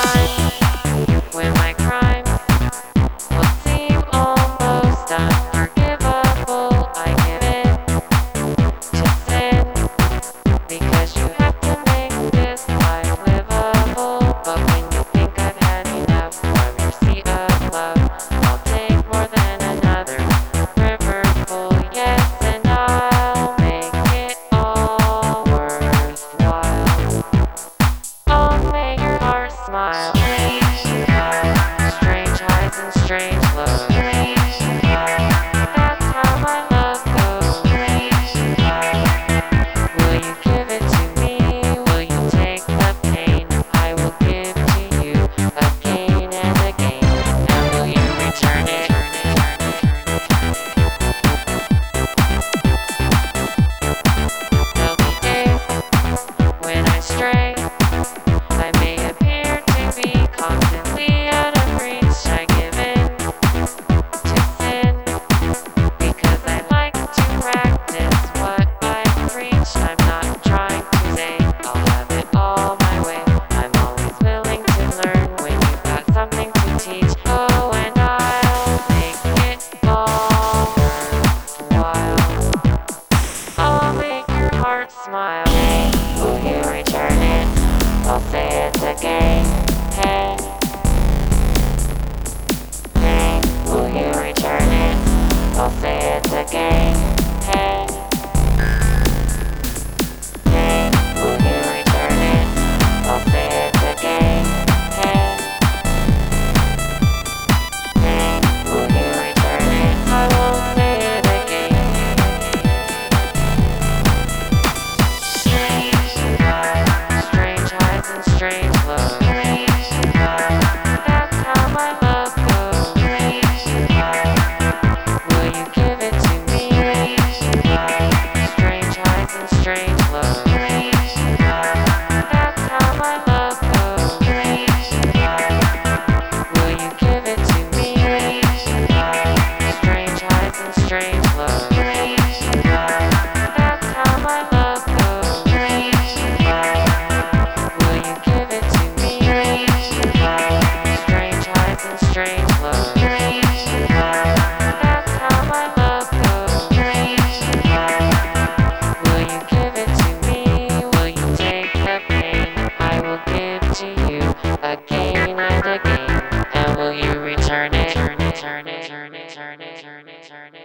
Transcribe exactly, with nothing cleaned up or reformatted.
time when my crimes will seem almost unforgivable. I give in to sin because you have to make this life livable. But when you think I've had enough from your sea of love, I'll take more than another river full, yes, and I'll make it all worthwhile. I'll make your heart smile. Strange highs and strange lows. That's how my love goes. Will you give it to me? Will you take the pain? I will give to you again and again. And will you return it? There'll be days when I stray. I may appear to be constantly out of reach. I give in to sin because I like to practice what I preach. I'm not trying to say I'll have it all my way. I'm always willing to learn when you've got something to teach. Oh, and I'll make it all worthwhile. I'll make your heart smile. Will you return it? I'll say it again. Hey, hey, will you return it? I'll say it again. Hey, hey, will you return it? I'll say it again. Hey, hey, will you return it? I will say it again. Strange highs, strange highs and strange lows. That's how my love goes. Will you give it to me? Strange highs and strange lows. That's how my love goes. Will you give it to me? Strange highs and strange lows. That's how my love goes. Will you give it to me? Strange highs and strange lows. That's how my love goes. Will you give it to me? Will you take the pain? I will give to you again and again. And will you return it? Turn it, turn it, turn it, turn it, turn it, turn it.